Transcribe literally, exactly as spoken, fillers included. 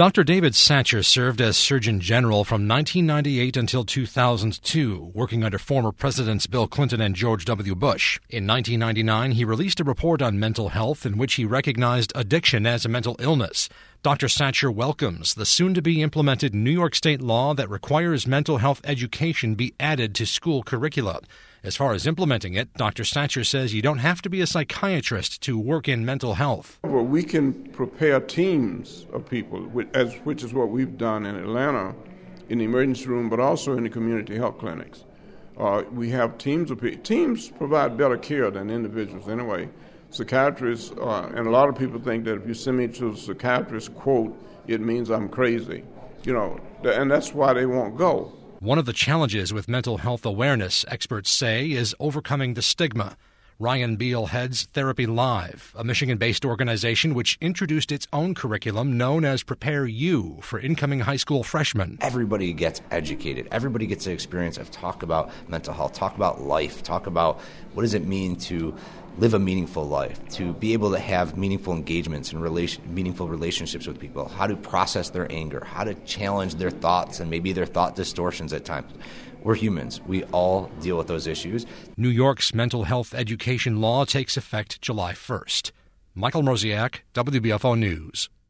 Doctor David Satcher served as Surgeon General from nineteen ninety-eight until two thousand two, working under former Presidents Bill Clinton and George W. Bush. In nineteen ninety-nine, he released a report on mental health in which he recognized addiction as a mental illness. Doctor Satcher welcomes the soon-to-be implemented New York state law that requires mental health education be added to school curricula. As far as implementing it, Doctor Satcher says you don't have to be a psychiatrist to work in mental health. Well, we can prepare teams of people, which is what we've done in Atlanta in the emergency room, but also in the community health clinics. Uh, we have teams of people. Teams provide better care than individuals anyway. Psychiatrists, uh, and a lot of people think that if you send me to a psychiatrist, quote, it means I'm crazy. You know, and that's why they won't go. One of the challenges with mental health awareness, experts say, is overcoming the stigma. Ryan Beal heads Therapy Live, a Michigan-based organization which introduced its own curriculum known as Prepare You for incoming high school freshmen. Everybody gets educated. Everybody gets the experience of talk about mental health, talk about life, talk about what does it mean to live a meaningful life, to be able to have meaningful engagements and relation, meaningful relationships with people, how to process their anger, how to challenge their thoughts and maybe their thought distortions at times. We're humans. We all deal with those issues. New York's mental health education law takes effect July first. Michael Mroziak, W B F O News.